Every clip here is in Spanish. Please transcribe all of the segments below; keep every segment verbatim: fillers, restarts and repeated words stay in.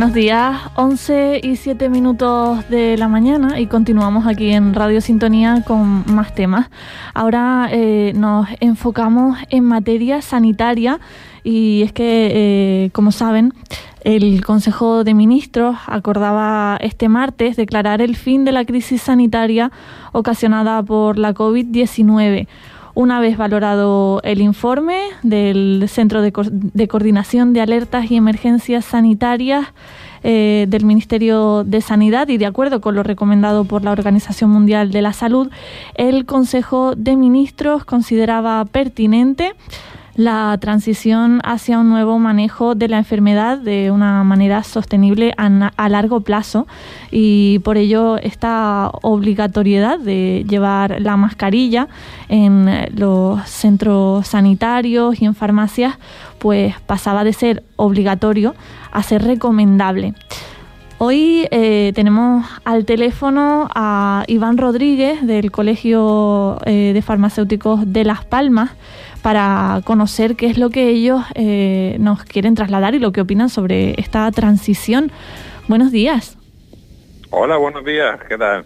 Buenos días, once y siete minutos de la mañana y continuamos aquí en Radio Sintonía con más temas. Ahora eh, nos enfocamos en materia sanitaria y es que, eh, como saben, el Consejo de Ministros acordaba este martes declarar el fin de la crisis sanitaria ocasionada por la COVID diecinueve. Una vez valorado el informe del Centro de, Co- de Coordinación de Alertas y Emergencias Sanitarias eh, del Ministerio de Sanidad y de acuerdo con lo recomendado por la Organización Mundial de la Salud, el Consejo de Ministros consideraba pertinente la transición hacia un nuevo manejo de la enfermedad de una manera sostenible a, a largo plazo y por ello esta obligatoriedad de llevar la mascarilla en los centros sanitarios y en farmacias pues pasaba de ser obligatorio a ser recomendable. Hoy eh, tenemos al teléfono a Iván Rodríguez del Colegio eh, de Farmacéuticos de Las Palmas para conocer qué es lo que ellos eh, nos quieren trasladar y lo que opinan sobre esta transición. Buenos días. Hola, buenos días. ¿Qué tal?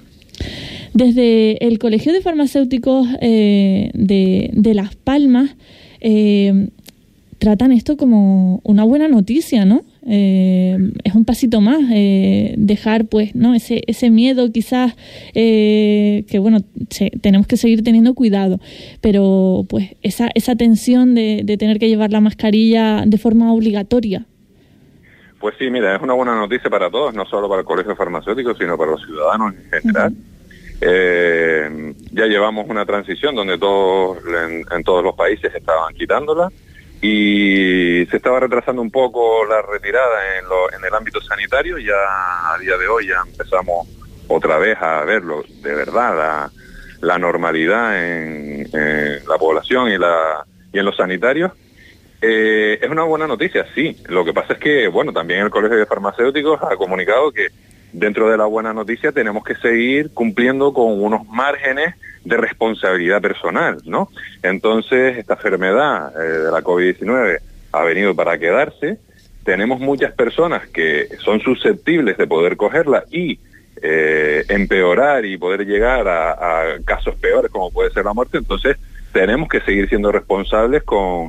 Desde el Colegio de Farmacéuticos eh, de, de Las Palmas eh, tratan esto como una buena noticia, ¿no? Eh, es un pasito más, eh, dejar pues no ese ese miedo quizás eh, que bueno se, tenemos que seguir teniendo cuidado, pero pues esa esa tensión de, de tener que llevar la mascarilla de forma obligatoria. Pues sí, mira, es una buena noticia para todos, no solo para el Colegio Farmacéutico, sino para los ciudadanos en general. Uh-huh. Eh, ya llevamos una transición donde todos en, en todos los países estaban quitándola. Y se estaba retrasando un poco la retirada en, lo, en el ámbito sanitario. Ya a día de hoy ya empezamos otra vez a verlo de verdad, la, la normalidad en, en la población y, la, y en los sanitarios. Eh, es una buena noticia, sí. Lo que pasa es que, bueno, también el Colegio de Farmacéuticos ha comunicado que dentro de la buena noticia tenemos que seguir cumpliendo con unos márgenes de responsabilidad personal, ¿no? Entonces, esta enfermedad eh, de la COVID diecinueve ha venido para quedarse. Tenemos muchas personas que son susceptibles de poder cogerla y eh, empeorar y poder llegar a, a casos peores, como puede ser la muerte. Entonces, tenemos que seguir siendo responsables con,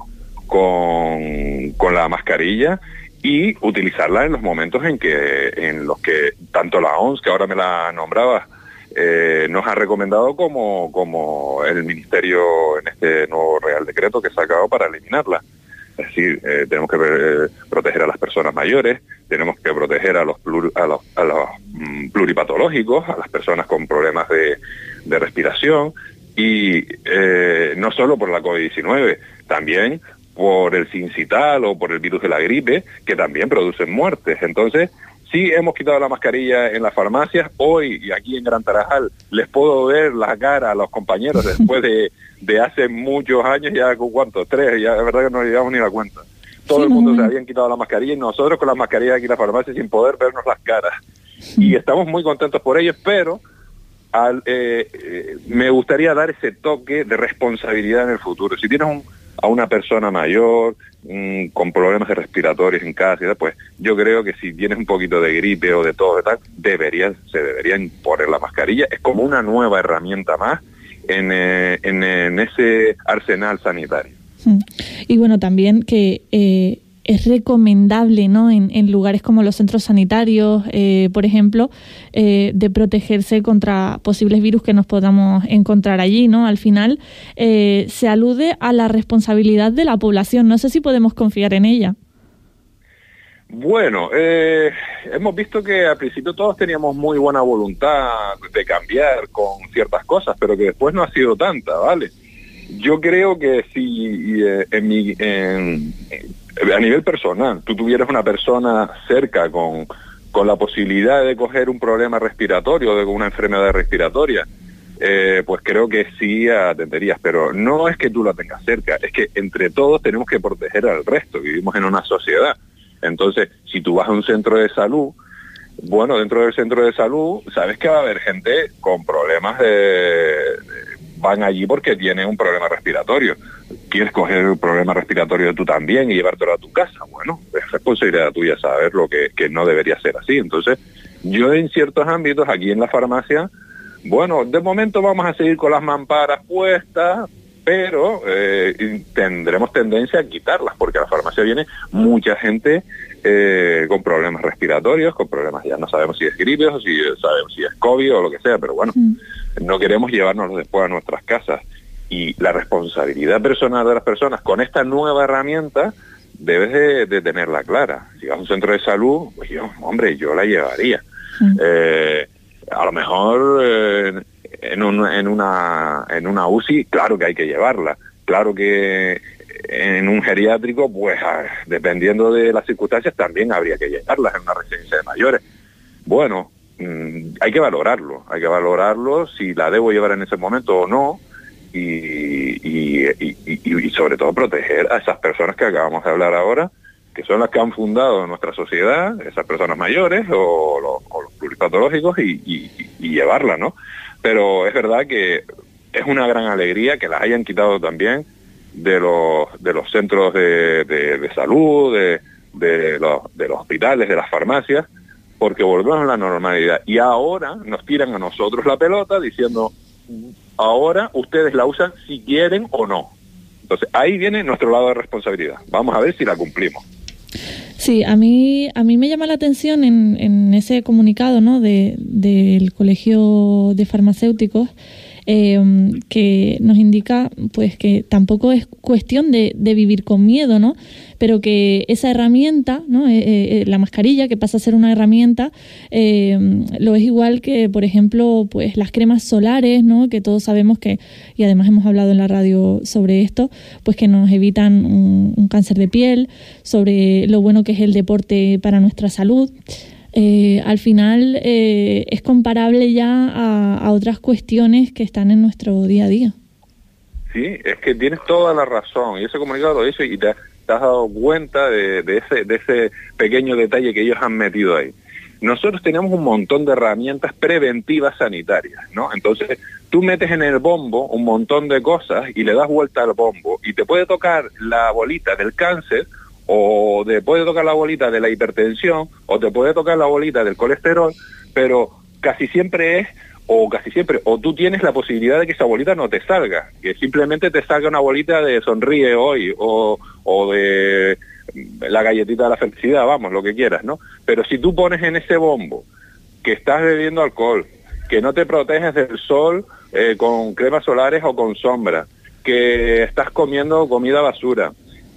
con, con la mascarilla y utilizarla en los momentos en que en los que tanto la O M S, que ahora me la nombraba, Eh, nos ha recomendado como, como el Ministerio en este nuevo Real Decreto que ha sacado para eliminarla. Es decir, eh, tenemos que eh, proteger a las personas mayores, tenemos que proteger a los, plur, a los, a los mm, pluripatológicos, a las personas con problemas de, de respiración y eh, no solo por la COVID diecinueve, también por el sincital o por el virus de la gripe, que también producen muertes. Entonces, sí, hemos quitado la mascarilla en las farmacias. Hoy, y aquí en Gran Tarajal, les puedo ver la cara a los compañeros después de, de hace muchos años, ya con cuántos, tres, ya de verdad que no llevamos ni la cuenta. Todo sí, el mundo se habían quitado la mascarilla y nosotros con la mascarilla aquí en la farmacia sin poder vernos las caras. Sí. Y estamos muy contentos por ello, pero al, eh, eh, me gustaría dar ese toque de responsabilidad en el futuro. Si tienes un, a una persona mayor mmm, con problemas respiratorios en casa, pues yo creo que si tienes un poquito de gripe o de todo de tal, deberían, se deberían poner la mascarilla. Es como una nueva herramienta más en, eh, en, en ese arsenal sanitario. Y bueno, también que eh, es recomendable, ¿no?, en, en lugares como los centros sanitarios, eh, por ejemplo, eh, de protegerse contra posibles virus que nos podamos encontrar allí, ¿no? Al final eh, se alude a la responsabilidad de la población. No sé si podemos confiar en ella. Bueno, eh, hemos visto que al principio todos teníamos muy buena voluntad de cambiar con ciertas cosas, pero que después no ha sido tanta, ¿vale? Yo creo que si eh, en mi... En, a nivel personal, tú tuvieras una persona cerca con, con la posibilidad de coger un problema respiratorio, de una enfermedad respiratoria, eh, pues creo que sí atenderías, pero no es que tú la tengas cerca, es que entre todos tenemos que proteger al resto, vivimos en una sociedad. Entonces, si tú vas a un centro de salud, bueno, dentro del centro de salud, sabes que va a haber gente con problemas de... de van allí porque tiene un problema respiratorio. quieres coger el problema respiratorio tú también y llevártelo a tu casa. Bueno, es responsabilidad tuya saber lo que, que no debería ser así. Entonces, yo en ciertos ámbitos, aquí en la farmacia, bueno, de momento vamos a seguir con las mamparas puestas, pero eh, tendremos tendencia a quitarlas, porque a la farmacia viene mucha gente eh, con problemas respiratorios, con problemas, ya no sabemos si es gripe o si sabemos si es COVID o lo que sea, pero bueno, mm. no queremos llevárnoslo después a nuestras casas. Y la responsabilidad personal de las personas con esta nueva herramienta debes de, de tenerla clara. Si vas a un centro de salud, pues yo, hombre, yo la llevaría. Mm. Eh, a lo mejor eh, en, un, en, una, en una U C I, claro que hay que llevarla. Claro que en un geriátrico, pues dependiendo de las circunstancias, también habría que llevarlas en una residencia de mayores. Bueno, mmm, hay que valorarlo, hay que valorarlo si la debo llevar en ese momento o no. Y, y, y, y, y sobre todo proteger a esas personas que acabamos de hablar ahora, que son las que han fundado nuestra sociedad, esas personas mayores o los, o los pluripatológicos, y, y, y llevarla, ¿no? Pero es verdad que es una gran alegría que las hayan quitado también de los de los centros de, de, de salud, de, de, los, de los hospitales, de las farmacias, porque volvemos a la normalidad. Y ahora nos tiran a nosotros la pelota diciendo, ahora ustedes la usan si quieren o no. Entonces ahí viene nuestro lado de responsabilidad. Vamos a ver si la cumplimos. Sí, a mí a mí me llama la atención en, en ese comunicado, ¿no?, de del Colegio de Farmacéuticos, eh, que nos indica pues que tampoco es cuestión de, de vivir con miedo, ¿no?, pero que esa herramienta, ¿no?, eh, eh, la mascarilla, que pasa a ser una herramienta, eh, lo es igual que, por ejemplo, pues las cremas solares, ¿no?, que todos sabemos que, y además hemos hablado en la radio sobre esto, pues que nos evitan un, un cáncer de piel, sobre lo bueno que es el deporte para nuestra salud. Eh, al final eh, es comparable ya a, a otras cuestiones que están en nuestro día a día. Sí, es que tienes toda la razón, y ese comunicado lo hizo y te, te has dado cuenta de, de, ese, de ese pequeño detalle que ellos han metido ahí. Nosotros tenemos un montón de herramientas preventivas sanitarias, ¿no? Entonces, tú metes en el bombo un montón de cosas y le das vuelta al bombo y te puede tocar la bolita del cáncer, o te puede tocar la bolita de la hipertensión, o te puede tocar la bolita del colesterol, pero casi siempre es, o casi siempre, o tú tienes la posibilidad de que esa bolita no te salga, que simplemente te salga una bolita de sonríe hoy, o, o de la galletita de la felicidad, vamos, lo que quieras, ¿no? Pero si tú pones en ese bombo que estás bebiendo alcohol, que no te proteges del sol eh, con cremas solares o con sombra, que estás comiendo comida basura,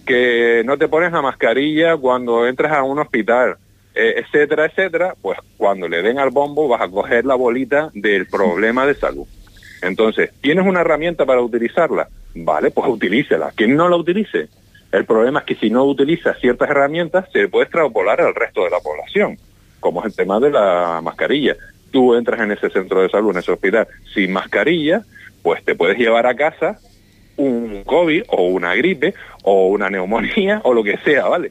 que no te pones la mascarilla cuando entras a un hospital, eh, etcétera, etcétera, pues cuando le den al bombo vas a coger la bolita del problema de salud. Entonces, ¿tienes una herramienta para utilizarla? Vale, pues utilícela. ¿Quién no la utilice? El problema es que si no utilizas ciertas herramientas, se puede extrapolar al resto de la población, como es el tema de la mascarilla. Tú entras en ese centro de salud, en ese hospital, sin mascarilla, pues te puedes llevar a casa un COVID o una gripe o una neumonía o lo que sea, ¿vale?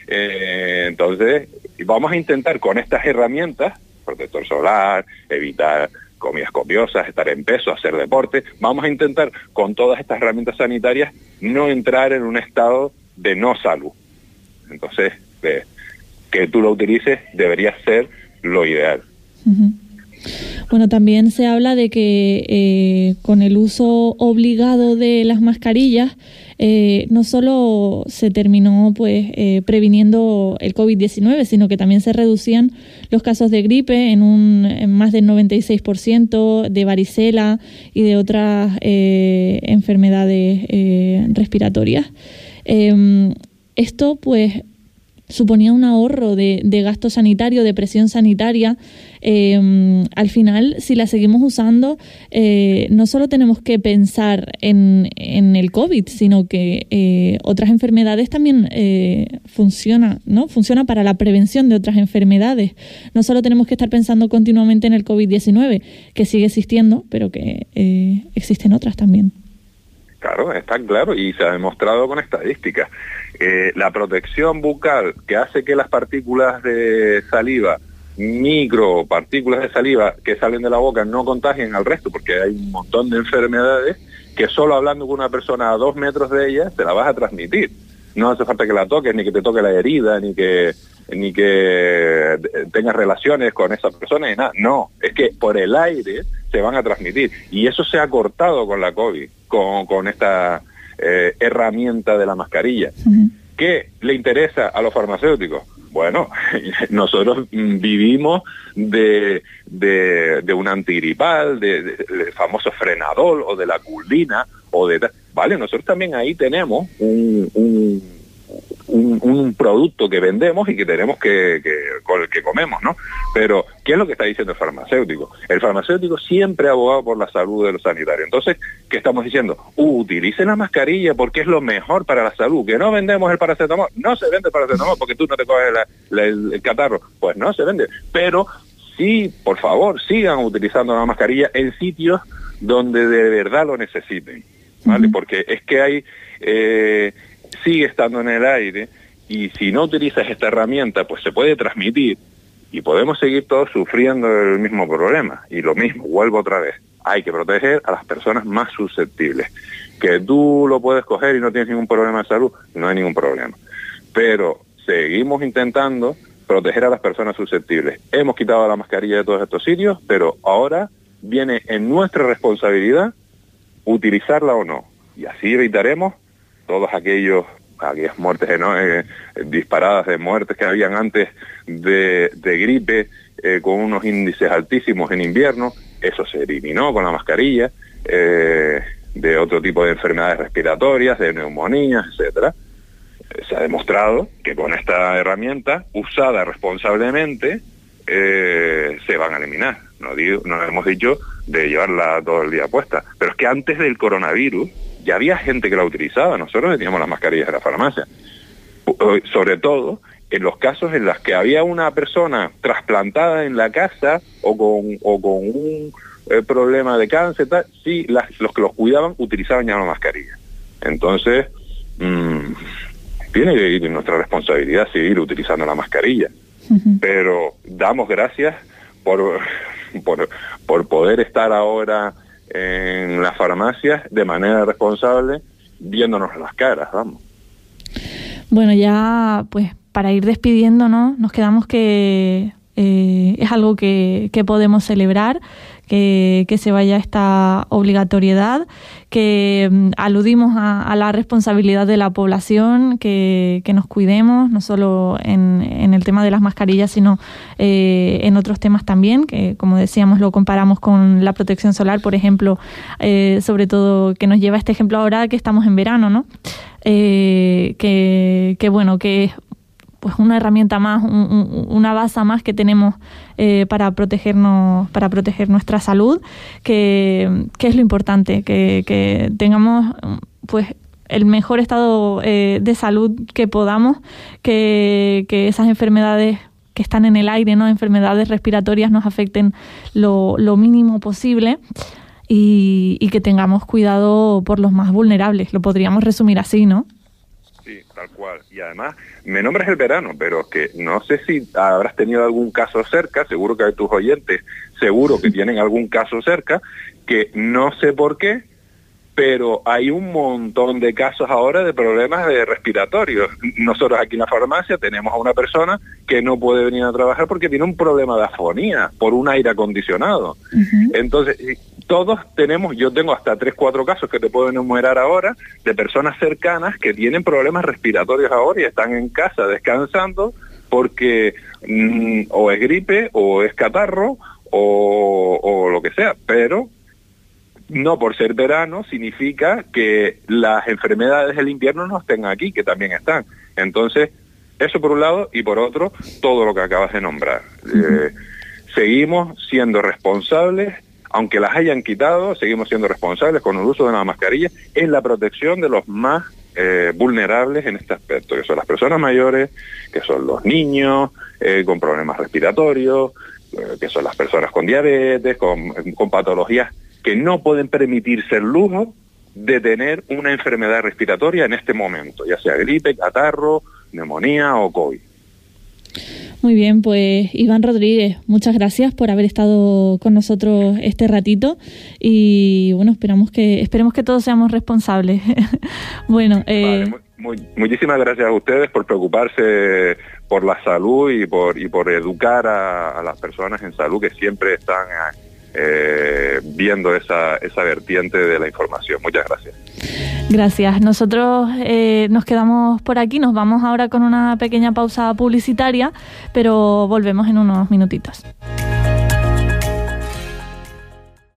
Eh, entonces, vamos a intentar con estas herramientas, protector solar, evitar comidas copiosas, estar en peso, hacer deporte, vamos a intentar con todas estas herramientas sanitarias no entrar en un estado de no salud. Entonces, eh, que tú lo utilices debería ser lo ideal. Uh-huh. Bueno, también se habla de que eh, con el uso obligado de las mascarillas eh, no solo se terminó pues eh, previniendo el COVID diecinueve, sino que también se reducían los casos de gripe en un en más del noventa y seis por ciento, de varicela y de otras eh, enfermedades eh, respiratorias. Eh, esto pues suponía un ahorro de, de gasto sanitario, de presión sanitaria. Eh, al final, si la seguimos usando, eh, no solo tenemos que pensar en, en el COVID, sino que eh, otras enfermedades también eh, funciona, ¿no? Funciona para la prevención de otras enfermedades. No solo tenemos que estar pensando continuamente en el COVID diecinueve, que sigue existiendo, pero que eh, existen otras también. Claro, está claro y se ha demostrado con estadísticas. Eh, la protección bucal que hace que las partículas de saliva, micropartículas de saliva que salen de la boca no contagien al resto, porque hay un montón de enfermedades que solo hablando con una persona a dos metros de ella te la vas a transmitir. No hace falta que la toques, ni que te toque la herida, ni que ni que tengas relaciones con esa persona, ni nada. No, es que por el aire se van a transmitir. Y eso se ha cortado con la COVID, con, con esta eh, herramienta de la mascarilla. Uh-huh. ¿Qué le interesa a los farmacéuticos? Bueno, nosotros vivimos de, de, de un antigripal, de, de, del famoso Frenadol o de la Culina, o de... Vale, nosotros también ahí tenemos un, un, un, un producto que vendemos y que tenemos que, que, con el que comemos, ¿no? Pero, ¿qué es lo que está diciendo el farmacéutico? El farmacéutico siempre ha abogado por la salud de los sanitarios. Entonces, ¿qué estamos diciendo? Uh, utilicen la mascarilla porque es lo mejor para la salud. Que no vendemos el paracetamol. No se vende el paracetamol porque tú no te coges la, la, el, el catarro. Pues no se vende. Pero sí, por favor, sigan utilizando la mascarilla en sitios donde de verdad lo necesiten. ¿Vale? Uh-huh. Porque es que hay, eh, sigue estando en el aire y si no utilizas esta herramienta, pues se puede transmitir y podemos seguir todos sufriendo el mismo problema. Y lo mismo, vuelvo otra vez, hay que proteger a las personas más susceptibles. Que tú lo puedes coger y no tienes ningún problema de salud, no hay ningún problema. Pero seguimos intentando proteger a las personas susceptibles. Hemos quitado la mascarilla de todos estos sitios, pero ahora viene en nuestra responsabilidad utilizarla o no, y así evitaremos todos aquellos aquellas muertes ¿no? eh, disparadas de muertes que habían antes de, de gripe eh, con unos índices altísimos en invierno. Eso se eliminó con la mascarilla, eh, de otro tipo de enfermedades respiratorias, de neumonías, etcétera. Eh, se ha demostrado que con esta herramienta usada responsablemente eh, se van a eliminar. No digo, no hemos dicho de llevarla todo el día puesta, pero es que antes del coronavirus ya había gente que la utilizaba. Nosotros teníamos las mascarillas de la farmacia, sobre todo en los casos en los que había una persona trasplantada en la casa o con o con un eh, problema de cáncer, tal, sí, las, los que los cuidaban utilizaban ya la mascarilla. Entonces mmm, tiene que ir en nuestra responsabilidad seguir utilizando la mascarilla, uh-huh. Pero damos gracias por Por, por poder estar ahora en las farmacias de manera responsable, viéndonos las caras, vamos. Bueno, ya pues para ir despidiéndonos, nos quedamos que eh, es algo que, que podemos celebrar, que, que se vaya esta obligatoriedad, que um, aludimos a, a la responsabilidad de la población, que, que nos cuidemos, no solo en, en el tema de las mascarillas, sino eh, en otros temas también, que como decíamos lo comparamos con la protección solar, por ejemplo, eh, sobre todo que nos lleva este ejemplo ahora que estamos en verano, ¿no? Eh, que, que bueno, que es pues una herramienta más, un, un, una base más que tenemos eh, para protegernos, para proteger nuestra salud, que, que es lo importante, que, que tengamos pues el mejor estado eh, de salud que podamos, que, que esas enfermedades que están en el aire, ¿no? Enfermedades respiratorias nos afecten lo, lo mínimo posible y, y que tengamos cuidado por los más vulnerables. Lo podríamos resumir así, ¿no? Sí, tal cual. Y además, me nombras el verano, pero que no sé si habrás tenido algún caso cerca, seguro que tus oyentes, seguro que tienen algún caso cerca, que no sé por qué, pero hay un montón de casos ahora de problemas de respiratorios. Nosotros aquí en la farmacia tenemos a una persona que no puede venir a trabajar porque tiene un problema de afonía por un aire acondicionado. Uh-huh. Entonces, todos tenemos, yo tengo hasta tres, cuatro casos que te puedo enumerar ahora de personas cercanas que tienen problemas respiratorios ahora y están en casa descansando porque mmm, o es gripe o es catarro o, o lo que sea, pero no por ser verano significa que las enfermedades del invierno no estén aquí, que también están. Entonces, eso por un lado, y por otro, todo lo que acabas de nombrar. Uh-huh. Eh, seguimos siendo responsables, aunque las hayan quitado, seguimos siendo responsables con el uso de la mascarilla en la protección de los más eh, vulnerables en este aspecto, que son las personas mayores, que son los niños eh, con problemas respiratorios, eh, que son las personas con diabetes, con, con patologías que no pueden permitirse el lujo de tener una enfermedad respiratoria en este momento, ya sea gripe, catarro, neumonía o COVID. Muy bien, pues Iván Rodríguez, muchas gracias por haber estado con nosotros este ratito y bueno, esperamos que esperemos que todos seamos responsables. Bueno, eh... vale, muy, muy, muchísimas gracias a ustedes por preocuparse por la salud y por y por educar a, a las personas en salud que siempre están eh, viendo esa esa vertiente de la información. Muchas gracias. Gracias. Nosotros eh, nos quedamos por aquí, nos vamos ahora con una pequeña pausa publicitaria, pero volvemos en unos minutitos.